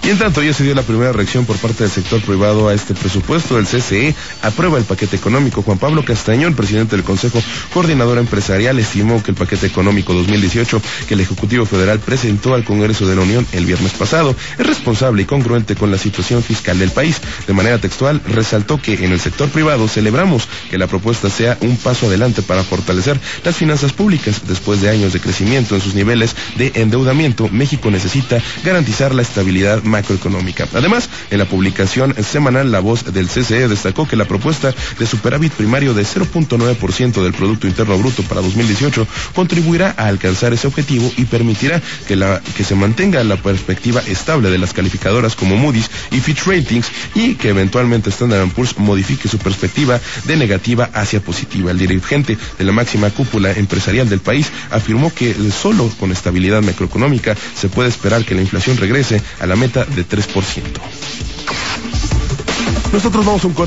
Y en tanto, ya se dio la primera reacción por parte del sector privado a este presupuesto. El CCE aprueba el paquete económico. Juan Pablo Castañón, presidente del Consejo Coordinador Empresarial, estimó que el paquete económico 2018 que el Ejecutivo Federal presentó al Congreso de la Unión el viernes pasado es responsable y congruente con la situación fiscal del país. De manera textual, resaltó que en el sector privado celebramos que la propuesta sea un paso adelante para fortalecer las finanzas públicas. Después de años de crecimiento en sus niveles de endeudamiento, México necesita garantizar la estabilidad macroeconómica. Además, en la publicación semanal La Voz del CCE destacó que la propuesta de superávit primario de 0.9% del Producto Interno Bruto para 2018 contribuirá a alcanzar ese objetivo y permitirá que se mantenga la perspectiva estable de las calificadoras como Moody's y Fitch Ratings y que eventualmente Standard & Poor's modifique su perspectiva de negativa hacia positiva. El dirigente de la máxima cúpula empresarial del país afirmó que solo con estabilidad macroeconómica se puede esperar que la inflación regrese a la meta de 3%. Nosotros vamos a un corte.